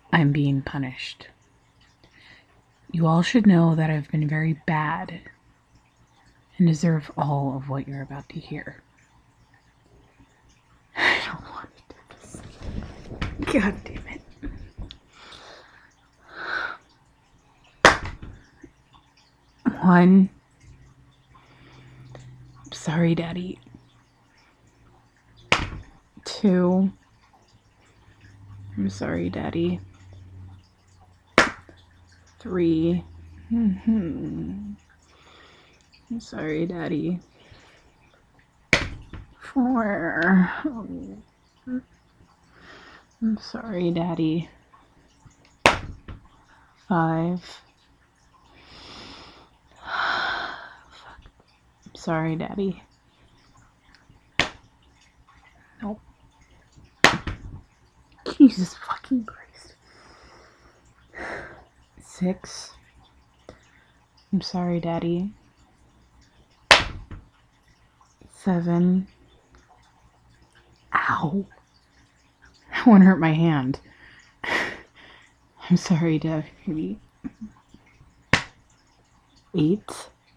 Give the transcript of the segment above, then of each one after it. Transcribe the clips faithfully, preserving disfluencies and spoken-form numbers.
I'm being punished. You all should know that I've been very bad and deserve all of what you're about to hear. I don't want to do this. God damn it. One. Sorry, Daddy. Two. I'm sorry, Daddy. Three. Mm-hmm. I'm sorry, Daddy. Four. I'm sorry, Daddy. Five. I'm sorry, Daddy. Nope. Jesus fucking Christ. Six. I'm sorry, Daddy. Seven. Ow. That one hurt my hand. I'm sorry, Daddy. Eight.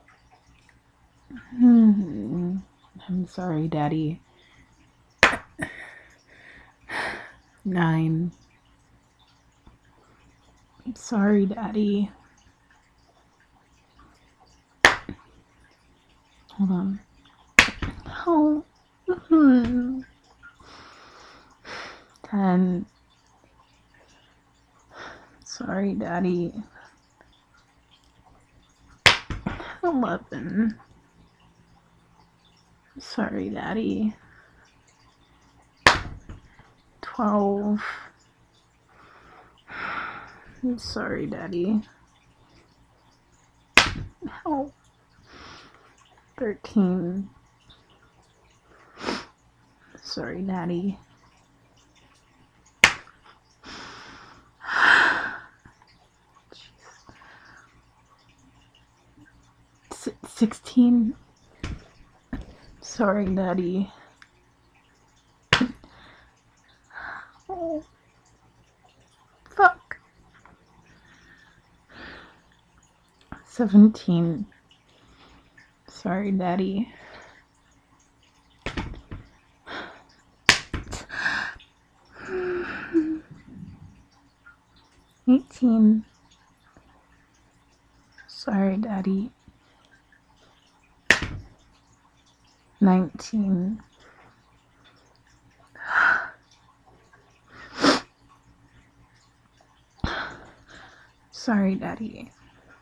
Hmm. I'm sorry, Daddy. Nine. I'm sorry, Daddy. Hold on. Oh. Hmm. Ten. Sorry, Daddy. Eleven. Sorry, Daddy. Twelve. I'm sorry, Daddy. Help. Thirteen. Sorry, Daddy. S- Sixteen. Sorry, Daddy. Oh. Fuck. Seventeen. Sorry, Daddy. Eighteen. Sorry, Daddy. Nineteen. Sorry, Daddy.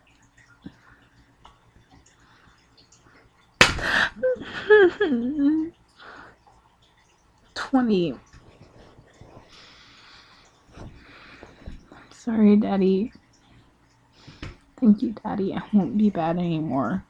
Twenty. Sorry, Daddy. Thank you, Daddy. I won't be bad anymore.